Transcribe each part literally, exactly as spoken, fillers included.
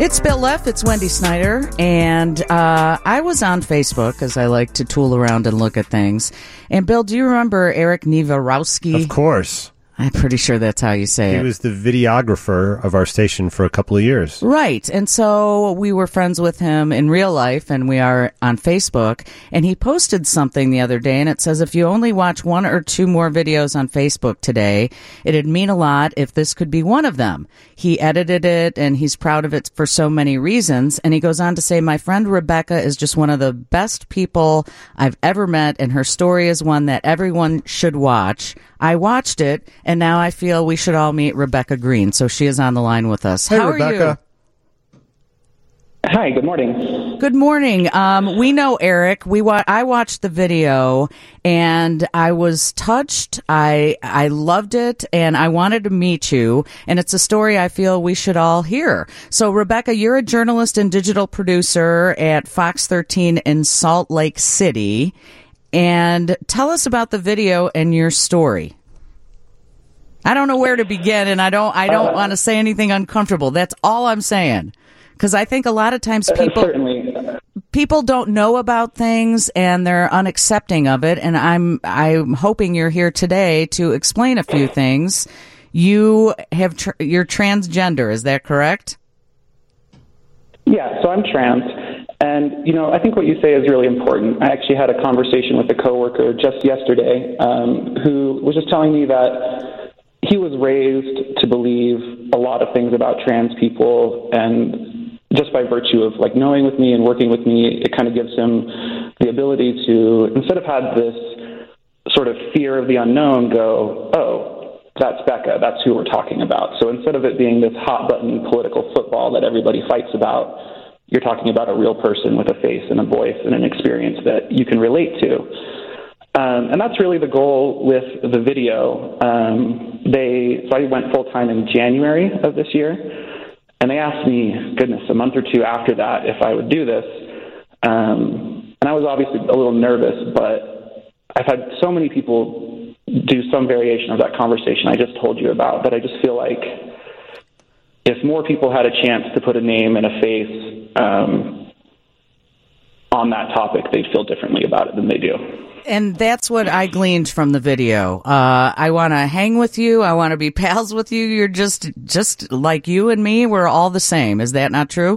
It's Bill Leff, it's Wendy Snyder, and uh, I was on Facebook, as I like to tool around and look at things. And Bill, do you remember Eric Niewarowski? Of course. I'm pretty sure that's how you say he it. He was the videographer of our station for a couple of years. Right. And so we were friends with him in real life, and we are on Facebook. And he posted something the other day, and it says, if you only watch one or two more videos on Facebook today, it'd mean a lot if this could be one of them. He edited it, and he's proud of it for so many reasons. And he goes on to say, my friend Rebecca is just one of the best people I've ever met, and her story is one that everyone should watch. I watched it, and now I feel we should all meet Rebecca Green. So she is on the line with us. Hey, How Rebecca. are you? Hi, good morning. Good morning. Um, we know Eric. We wa- I watched the video, and I was touched. I I loved it, and I wanted to meet you. And it's a story I feel we should all hear. So, Rebecca, you're a journalist and digital producer at Fox thirteen in Salt Lake City. And tell us about the video and your story. I don't know where to begin, and I don't I don't uh, want to say anything uncomfortable. That's all I'm saying. Because I think a lot of times people uh, people don't know about things and they're unaccepting of it. And I'm I'm hoping you're here today to explain a few things. You have tr- you're transgender, is that correct? Yeah, so I'm trans. And, you know, I think what you say is really important. I actually had a conversation with a coworker just yesterday um, who was just telling me that he was raised to believe a lot of things about trans people, and just by virtue of, like, knowing with me and working with me, it kind of gives him the ability to, instead of had this sort of fear of the unknown, go, oh, that's Becca, that's who we're talking about. So instead of it being this hot-button political football that everybody fights about, you're talking about a real person with a face and a voice and an experience that you can relate to. Um, and that's really the goal with the video. Um, they, so I went full-time in January of this year, and they asked me, goodness, a month or two after that, if I would do this. Um, and I was obviously a little nervous, but I've had so many people do some variation of that conversation I just told you about that I just feel like if more people had a chance to put a name and a face um, on that topic, they'd feel differently about it than they do. And that's what I gleaned from the video. Uh, I want to hang with you. I want to be pals with you. You're just, just like you and me. We're all the same. Is that not true?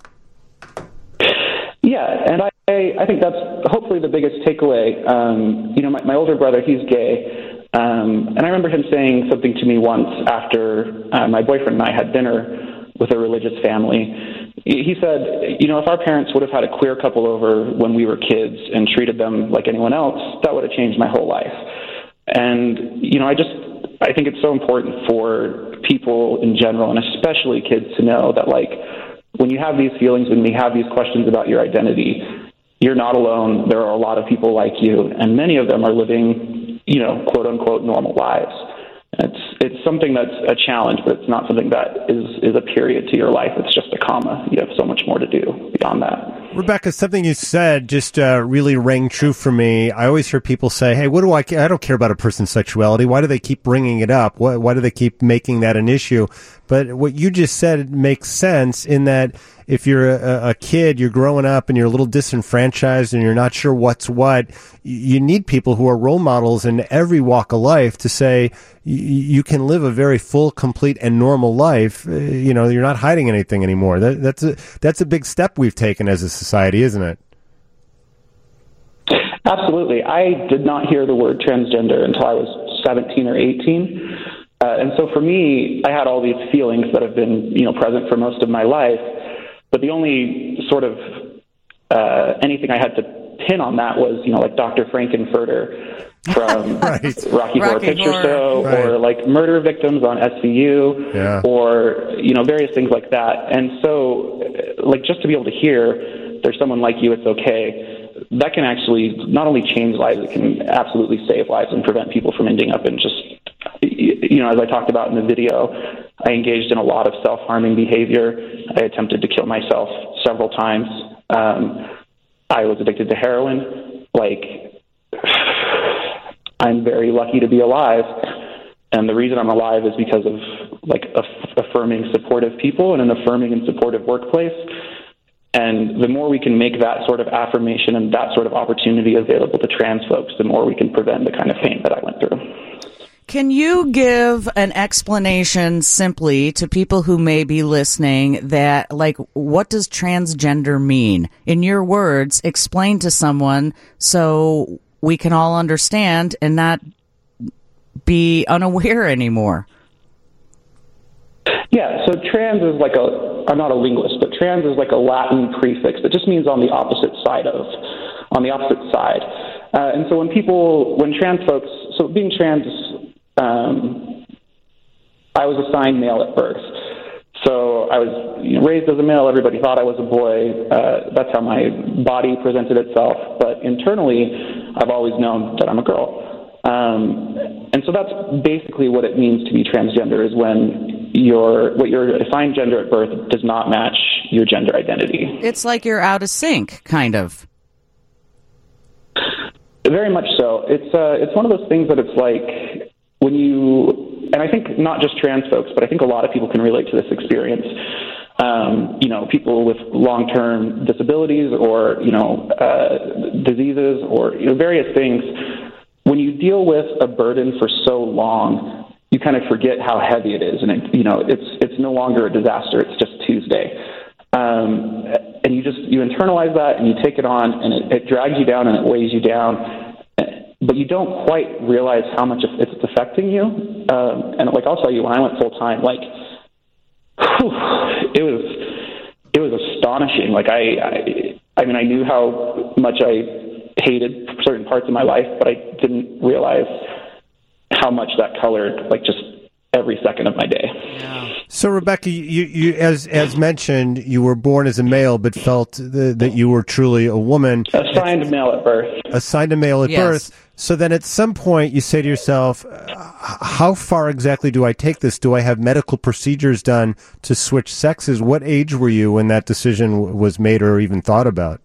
Yeah, and I, I think that's hopefully the biggest takeaway. Um, you know, my, my older brother, he's gay. Um, and I remember him saying something to me once after uh, my boyfriend and I had dinner with a religious family. He said, you know, if our parents would have had a queer couple over when we were kids and treated them like anyone else, that would have changed my whole life. And, you know, I just, I think it's so important for people in general, and especially kids, to know that, like, when you have these feelings, when you have these questions about your identity, you're not alone. There are a lot of people like you, and many of them are living, you know, quote unquote, normal lives. It's it's something that's a challenge, but it's not something that is, is a period to your life. It's just a comma. You have so much more to do beyond that. Rebecca, something you said just uh, really rang true for me. I always hear people say, hey, what do I care? I don't care about a person's sexuality. Why do they keep bringing it up? Why, why do they keep making that an issue? But what you just said makes sense in that if you're a, a kid, you're growing up and you're a little disenfranchised and you're not sure what's what, you need people who are role models in every walk of life to say you can live a very full, complete, and normal life. You know, you're not hiding anything anymore. That, that's a, that's a big step we've taken as a society, isn't it? Absolutely. I did not hear the word transgender until I was seventeen or eighteen. Uh, and so for me, I had all these feelings that have been, you know, present for most of my life. But the only sort of uh, anything I had to pin on that was, you know, like Doctor Frankenfurter from right. Rocky, Rocky Horror Picture Horror. Show, right. or like murder victims on S V U, yeah. or, you know, various things like that. And so, like, just to be able to hear there's someone like you, it's okay, that can actually not only change lives, it can absolutely save lives and prevent people from ending up in just, you know, as I talked about in the video, I engaged in a lot of self-harming behavior. I attempted to kill myself several times. Um, I was addicted to heroin. Like, I'm very lucky to be alive. And the reason I'm alive is because of like aff- affirming, supportive people in an affirming and supportive workplace. And the more we can make that sort of affirmation and that sort of opportunity available to trans folks, the more we can prevent the kind of pain that I went through. Can you give an explanation simply to people who may be listening that, like, what does transgender mean? In your words, explain to someone so we can all understand and not be unaware anymore. Yeah, so trans is like a, I'm not a linguist, but trans is like a Latin prefix that just means on the opposite side of, on the opposite side. Uh, and so when people, when trans folks, so being trans, um, I was assigned male at birth. So I was you know, raised as a male. Everybody thought I was a boy. Uh, that's how my body presented itself. But internally, I've always known that I'm a girl. Um, and so that's basically what it means to be transgender, is when your what your assigned gender at birth does not match your gender identity. It's like you're out of sync, kind of. Very much so. It's uh, it's one of those things that it's like when you, and I think not just trans folks, but I think a lot of people can relate to this experience. Um, you know, people with long-term disabilities or, you know, uh, diseases or you know, various things. When you deal with a burden for so long, you kind of forget how heavy it is, and it, you know it's it's no longer a disaster; it's just Tuesday, um, and you just you internalize that and you take it on, and it, it drags you down and it weighs you down, but you don't quite realize how much it's affecting you. Um, and like I'll tell you, when I went full time, like whew, it was it was astonishing. Like I, I I mean I knew how much I hated certain parts of my life, but I didn't realize how much that colored like just every second of my day. Yeah. So Rebecca, you, you as as mentioned, you were born as a male, but felt the, that you were truly a woman. Assigned a male at birth. Assigned a male at Yes. birth. So then at some point you say to yourself, how far exactly do I take this? Do I have medical procedures done to switch sexes? What age were you when that decision was made or even thought about?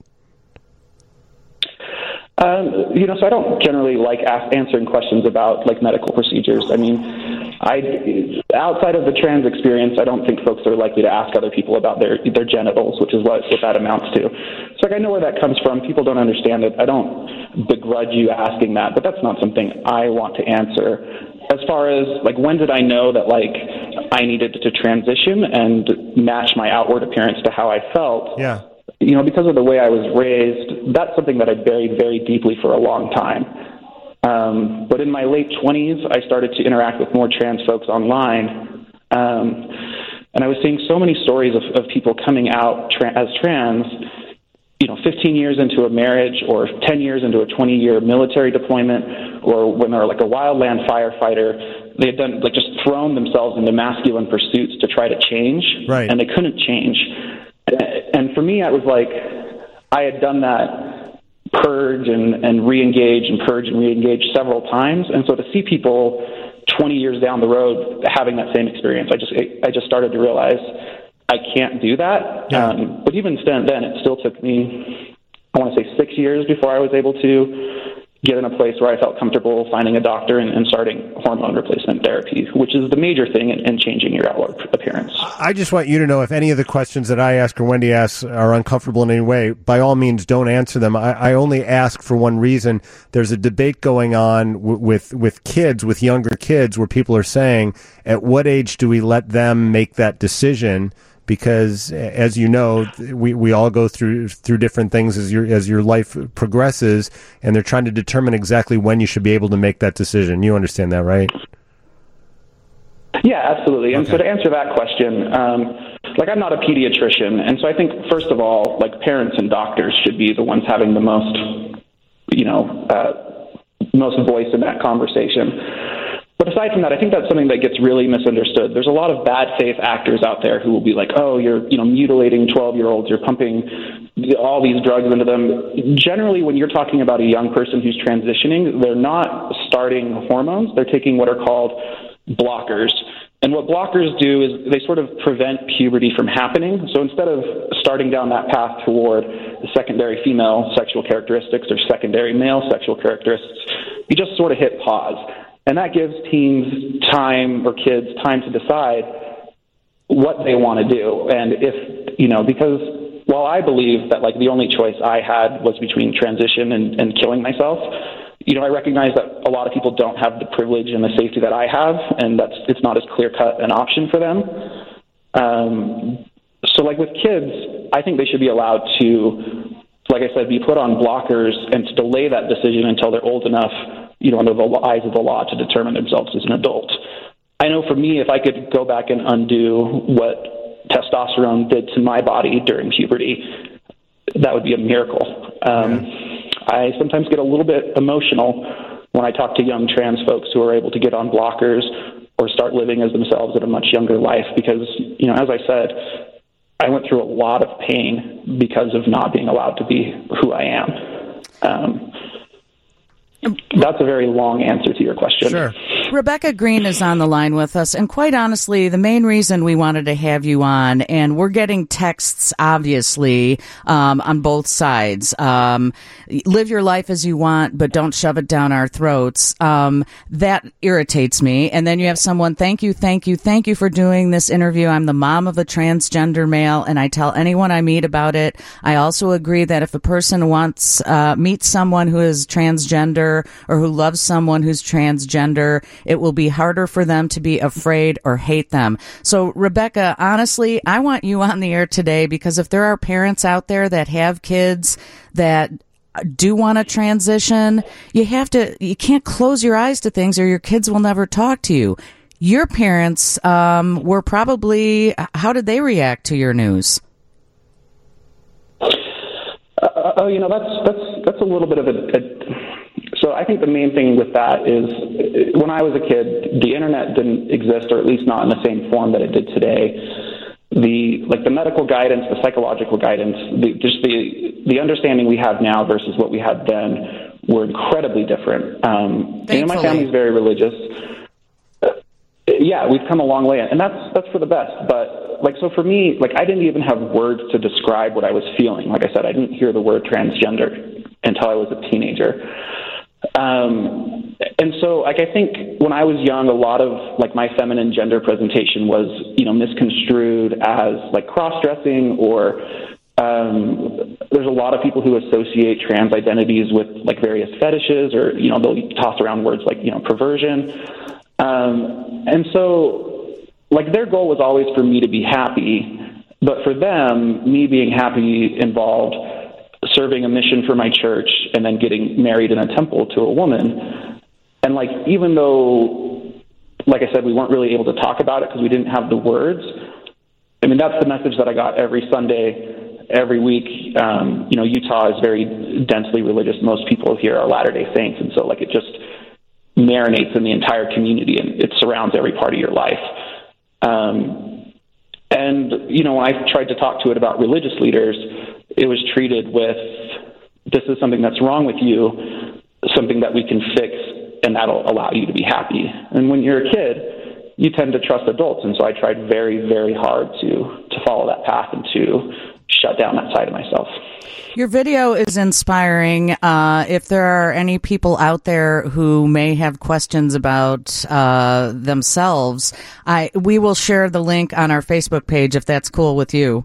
Um, you know, so I don't generally like ask, answering questions about like medical procedures. I mean, I outside of the trans experience, I don't think folks are likely to ask other people about their their genitals, which is what, what that amounts to. So like I know where that comes from. People don't understand it. I don't begrudge you asking that, but that's not something I want to answer. As far as like when did I know that like I needed to transition and match my outward appearance to how I felt? Yeah. You know, because of the way I was raised, that's something that I buried very deeply for a long time. Um, but in my late twenties, I started to interact with more trans folks online. Um, and I was seeing so many stories of, of people coming out tra- as trans, you know, fifteen years into a marriage or ten years into a twenty-year military deployment, or when they're like a wildland firefighter, they had done like just thrown themselves into masculine pursuits to try to change, right. And they couldn't change. And for me, I was like, I had done that purge and, and re-engage and purge and re-engage several times. And so to see people twenty years down the road having that same experience, I just I just started to realize I can't do that. Yeah. Um, but even then, it still took me, I want to say six years before I was able to get in a place where I felt comfortable finding a doctor and, and starting hormone replacement therapy, which is the major thing in, in changing your outward appearance. I just want you to know if any of the questions that I ask or Wendy asks are uncomfortable in any way, by all means, don't answer them. I, I only ask for one reason. There's a debate going on w- with, with kids, with younger kids, where people are saying, at what age do we let them make that decision? Because, as you know, we, we all go through through different things as your as your life progresses, and they're trying to determine exactly when you should be able to make that decision. You understand that, right? Yeah, absolutely. And Okay. so to answer that question, um, like I'm not a pediatrician, and so I think first of all, like parents and doctors should be the ones having the most, you know, uh, most voice in that conversation. But aside from that, I think that's something that gets really misunderstood. There's a lot of bad faith actors out there who will be like, oh, you're, you know, mutilating twelve-year-olds, you're pumping all these drugs into them. Generally, when you're talking about a young person who's transitioning, they're not starting hormones. They're taking what are called blockers. And what blockers do is they sort of prevent puberty from happening. So instead of starting down that path toward the secondary female sexual characteristics or secondary male sexual characteristics, you just sort of hit pause. And that gives teens time, or kids time to decide what they want to do. And if, you know, because while I believe that, like, the only choice I had was between transition and, and killing myself, you know, I recognize that a lot of people don't have the privilege and the safety that I have, and that's it's not as clear-cut an option for them. Um, so, like, with kids, I think they should be allowed to, like I said, be put on blockers and to delay that decision until they're old enough, you know, under the eyes of the law to determine themselves as an adult. I know for me, if I could go back and undo what testosterone did to my body during puberty, that would be a miracle. Um, yeah. I sometimes get a little bit emotional when I talk to young trans folks who are able to get on blockers or start living as themselves at a much younger life because, you know, as I said, I went through a lot of pain because of not being allowed to be who I am. Um, that's a very long answer to your question. Sure. Rebecca Green is on the line with us, and quite honestly, the main reason we wanted to have you on, and we're getting texts, obviously, um, on both sides. Um, live your life as you want, but don't shove it down our throats. Um, that irritates me. And then you have someone, thank you, thank you, thank you for doing this interview. I'm the mom of a transgender male, and I tell anyone I meet about it. I also agree that if a person wants, uh, meets someone who is transgender or who loves someone who's transgender, it will be harder for them to be afraid or hate them. So, Rebecca, honestly, I want you on the air today because if there are parents out there that have kids that do want to transition, you have to, you can't close your eyes to things or your kids will never talk to you. Your parents um, were probably, how did they react to your news? Uh, oh, you know, that's that's that's a little bit of a, a So I think the main thing with that is when I was a kid, the internet didn't exist, or at least not in the same form that it did today. The like the medical guidance, the psychological guidance, the, just the the understanding we have now versus what we had then were incredibly different. Um, you know, my family's very religious. Uh, yeah, we've come a long way, and that's that's for the best. But like, so for me, like I didn't even have words to describe what I was feeling. Like I said, I didn't hear the word transgender until I was a teenager. Um, and so, like, I think when I was young, a lot of, like, my feminine gender presentation was, you know, misconstrued as, like, cross-dressing or um, there's a lot of people who associate trans identities with, like, various fetishes or, you know, they'll toss around words like, you know, perversion. Um, and so, like, their goal was always for me to be happy, but for them, me being happy involved serving a mission for my church and then getting married in a temple to a woman. And like, even though, like I said, we weren't really able to talk about it because we didn't have the words. I mean, that's the message that I got every Sunday, every week. Um, you know, Utah is very densely religious. Most people here are Latter-day Saints. And so like, it just marinates in the entire community and it surrounds every part of your life. Um, and, you know, when I tried to talk to it about religious leaders, it was treated with, this is something that's wrong with you, something that we can fix, and that'll allow you to be happy. And when you're a kid, you tend to trust adults, and so I tried very, very hard to, to follow that path and to shut down that side of myself. Your video is inspiring. Uh, if there are any people out there who may have questions about uh, themselves, I we will share the link on our Facebook page if that's cool with you.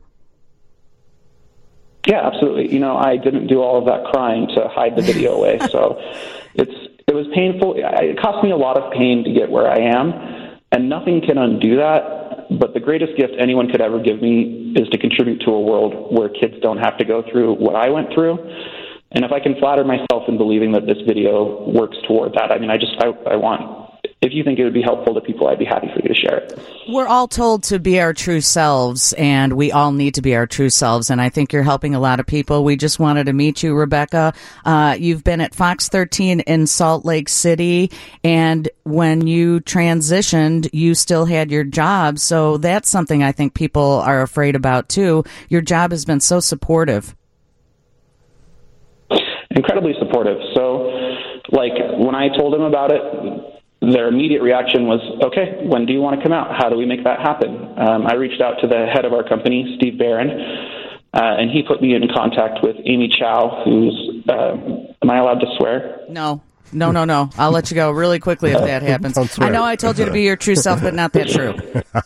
Yeah, absolutely. You know, I didn't do all of that crying to hide the video away, so it's it was painful. It cost me a lot of pain to get where I am, and nothing can undo that. But the greatest gift anyone could ever give me is to contribute to a world where kids don't have to go through what I went through. And if I can flatter myself in believing that this video works toward that, I mean, I just I, I want. If you think it would be helpful to people, I'd be happy for you to share it. We're all told to be our true selves, and we all need to be our true selves, and I think you're helping a lot of people. We just wanted to meet you, Rebecca. Uh, you've been at Fox thirteen in Salt Lake City, and when you transitioned, you still had your job, so that's something I think people are afraid about, too. Your job has been so supportive. Incredibly supportive. So, like, when I told him about it, their immediate reaction was, okay, when do you want to come out? How do we make that happen? Um, I reached out to the head of our company, Steve Barron, uh, and he put me in contact with Amy Chow, who's, uh, am I allowed to swear? No. No, no, no. I'll let you go really quickly if that happens. I know I told you to be your true self, but not that true.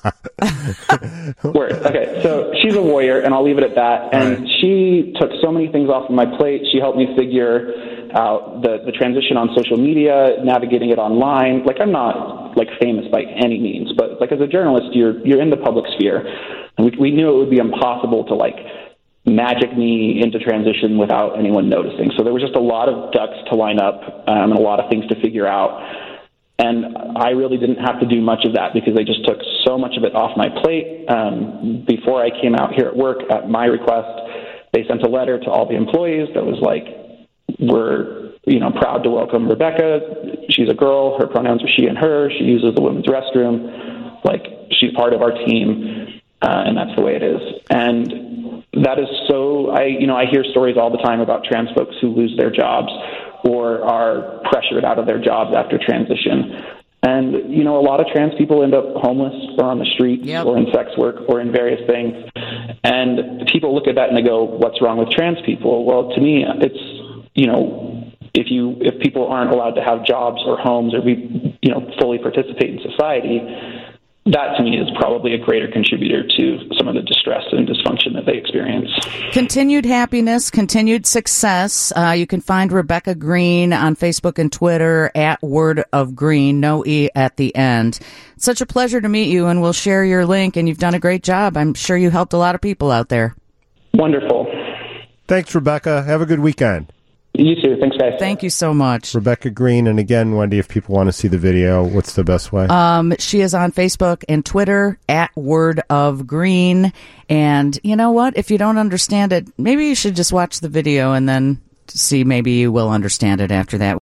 Word. Okay, so she's a warrior, and I'll leave it at that. And right. She took so many things off of my plate. She helped me figure out the, the transition on social media, navigating it online. Like, I'm not, like, famous by any means, but, like, as a journalist, you're you're in the public sphere. And we, we knew it would be impossible to, like, magic me into transition without anyone noticing. So there was just a lot of ducks to line up um, and a lot of things to figure out. And I really didn't have to do much of that because they just took so much of it off my plate. Um, before I came out here at work, at my request, they sent a letter to all the employees that was like, we're, you know, proud to welcome Rebecca. She's a girl. Her pronouns are she and her. She uses the women's restroom. Like, she's part of our team, uh, and that's the way it is. And that is so, I, you know, I hear stories all the time about trans folks who lose their jobs or are pressured out of their jobs after transition. And, you know, a lot of trans people end up homeless or on the street yep. or in sex work or in various things. And people look at that and they go, what's wrong with trans people? Well, to me, it's, you know, if you, if people aren't allowed to have jobs or homes or be, you know, fully participate in society, that to me is probably a greater contributor to some of the distress and dysfunction that they experience. Continued happiness, continued success. Uh, you can find Rebecca Green on Facebook and Twitter at Word of Green, no E at the end. It's such a pleasure to meet you, and we'll share your link, and you've done a great job. I'm sure you helped a lot of people out there. Wonderful. Thanks, Rebecca. Have a good weekend. You too. Thanks, guys. Thank you so much. Rebecca Green. And again, Wendy, if people want to see the video, what's the best way? Um, she is on Facebook and Twitter at Word of Green. And you know what? If you don't understand it, maybe you should just watch the video and then see maybe you will understand it after that.